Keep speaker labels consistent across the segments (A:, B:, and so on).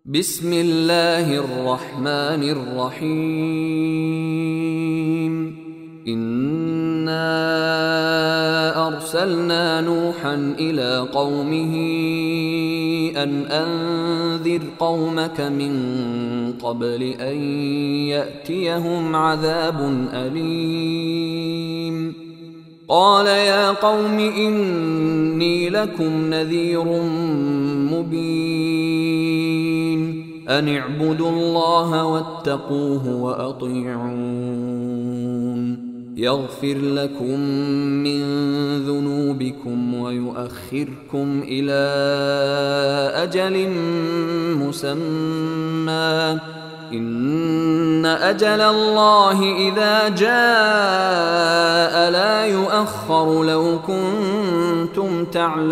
A: بسم الله الرحمن الرحيم. إنا أرسلنا نوحا إلى قومه أن أنذر قومك من قبل أن يأتيهم عذاب أليم. قال يا قوم إني لكم نذير مبين أن اعبدوا الله واتقوه وأطيعون يغفر لكم من ذنوبكم ويؤخركم إلى أجل مسمى إن أجل الله إذا جاء لا يؤخر لو كنتم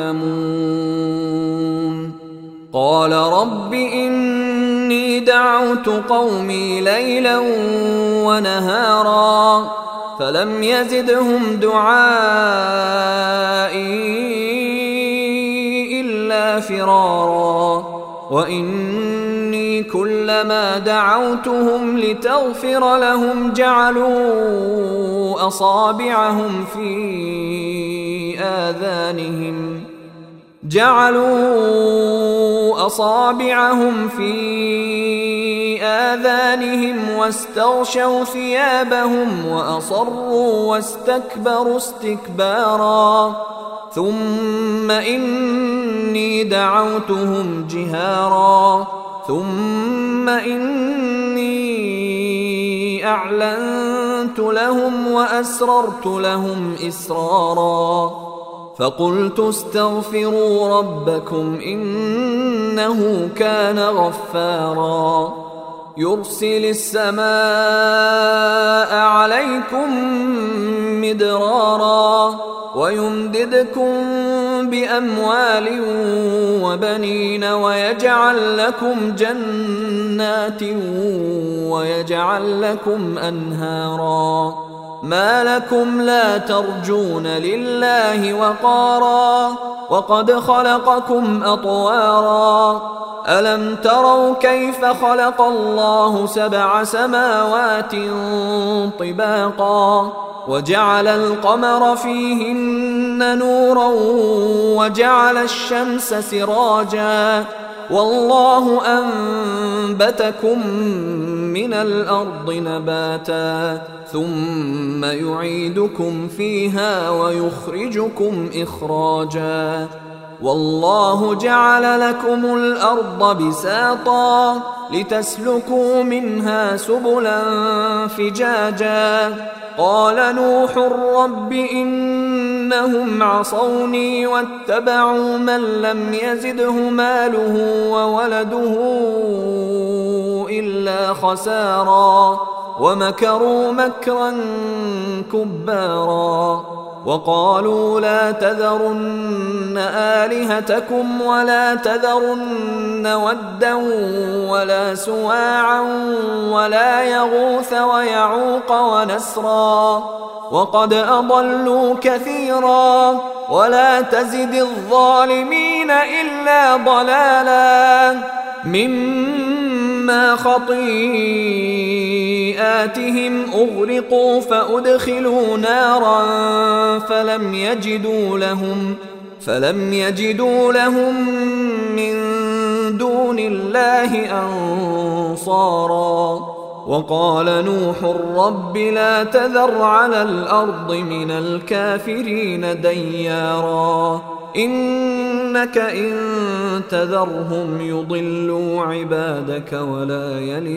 A: تعلمون. قال رب إني دعوت قومي ليلا ونهارا فلم يزدهم دعائي إلا فرارا وإني كلما دعوتهم لتغفر لهم جعلوا أصابعهم في آذانهم واستغشوا ثيابهم وأصروا واستكبروا استكبارا ثم إني دعوتهم جهارا ثم إني أعلنت لهم وأسررت لهم إسرارا فقلت استغفروا ربكم إنه كان غفارا يرسل السماء عليكم مدرارا ويمددكم بأموال وبنين ويجعل لكم جنات ويجعل لكم أنهارا ما لكم لا ترجون لله وقارا وقد خلقكم أطوارا ألم تروا كيف خلق الله 7 سماوات طباقا وجعل القمر فيهن نورا وجعل الشمس سراجا والله أنبتكم من الأرض نباتا ثم يعيدكم فيها ويخرجكم إخراجا والله جعل لكم الأرض بساطا لتسلكوا منها سبلا فجاجا قال نوح رب إنهم عصوني واتبعوا من لم يزده ماله وولده إلا خسارا ومكروا مكرا كبارا وقالوا لا تذرن آلهتكم ولا تذرن ودا ولا سواعا ولا يغوث ويعوق ونسرا وقد أضلوا كثيرا ولا تزد الظالمين إلا ضلالا مما خطيئاتهم أغرقوا فأدخلوا نارا فلم يجدوا لهم من دون الله أنصارا وقال نوح رب لا تذر على الأرض من الكافرين ديارا إنك إن تذرهم يضلوا عبادك ولا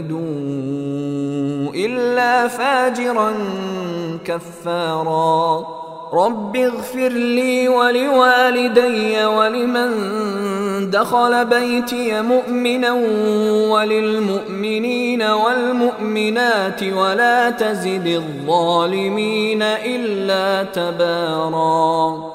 A: يلدوا إلا فاجرا كفارا رب اغفر لي ولوالدي ولمن دخل بيتي مؤمنا وللمؤمنين والمؤمنات ولا تزد الظالمين إلا تبارا.